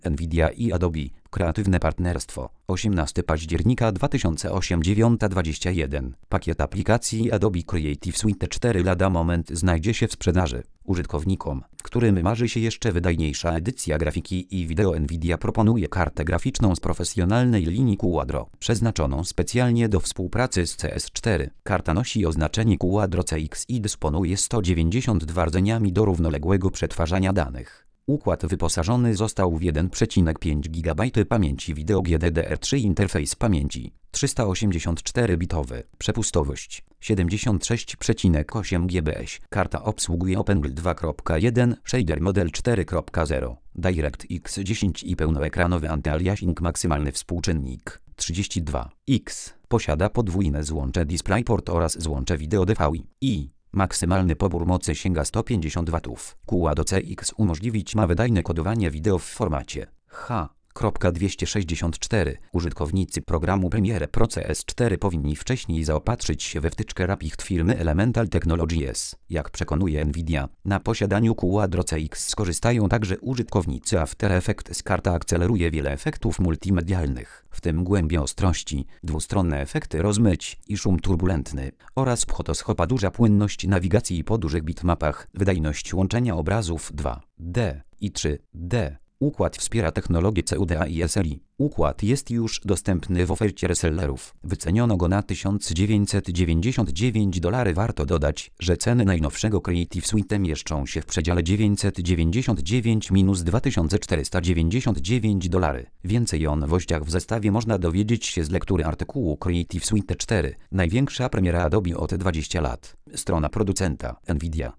Nvidia i Adobe. Kreatywne partnerstwo. 18 października 2008 9:21. Pakiet aplikacji Adobe Creative Suite 4 lada moment znajdzie się w sprzedaży. Użytkownikom, którym marzy się jeszcze wydajniejsza edycja grafiki i wideo, Nvidia proponuje kartę graficzną z profesjonalnej linii Quadro, przeznaczoną specjalnie do współpracy z CS4. Karta nosi oznaczenie Quadro CX i dysponuje 192 rdzeniami do równoległego przetwarzania danych. Układ wyposażony został w 1,5 GB pamięci wideo GDDR3, interfejs pamięci 384-bitowy, przepustowość 76,8 GBS. Karta obsługuje OpenGL 2.1, Shader Model 4.0, DirectX 10 i pełnoekranowy antyaliasing. Maksymalny współczynnik 32x. Posiada podwójne złącze DisplayPort oraz złącze wideo DVI. Maksymalny pobór mocy sięga 150 W. Quadro CX umożliwić ma wydajne kodowanie wideo w formacie H.264. Użytkownicy programu Premiere Pro CS4 powinni wcześniej zaopatrzyć się we wtyczkę Rapid firmy Elemental Technologies. Jak przekonuje Nvidia, na posiadaniu Quadro CX skorzystają także użytkownicy After Effects. Karta akceleruje wiele efektów multimedialnych, w tym głębię ostrości, dwustronne efekty rozmyć i szum turbulentny oraz photoshopa. Duża płynność nawigacji po dużych bitmapach, wydajność łączenia obrazów 2D i 3D. Układ wspiera technologię CUDA i SLI. Układ jest już dostępny w ofercie resellerów. Wyceniono go na $1999. Warto dodać, że ceny najnowszego Creative Suite mieszczą się w przedziale $999–$2499. Więcej o nowościach w zestawie można dowiedzieć się z lektury artykułu Creative Suite 4. Największa premiera Adobe od 20 lat. Strona producenta Nvidia.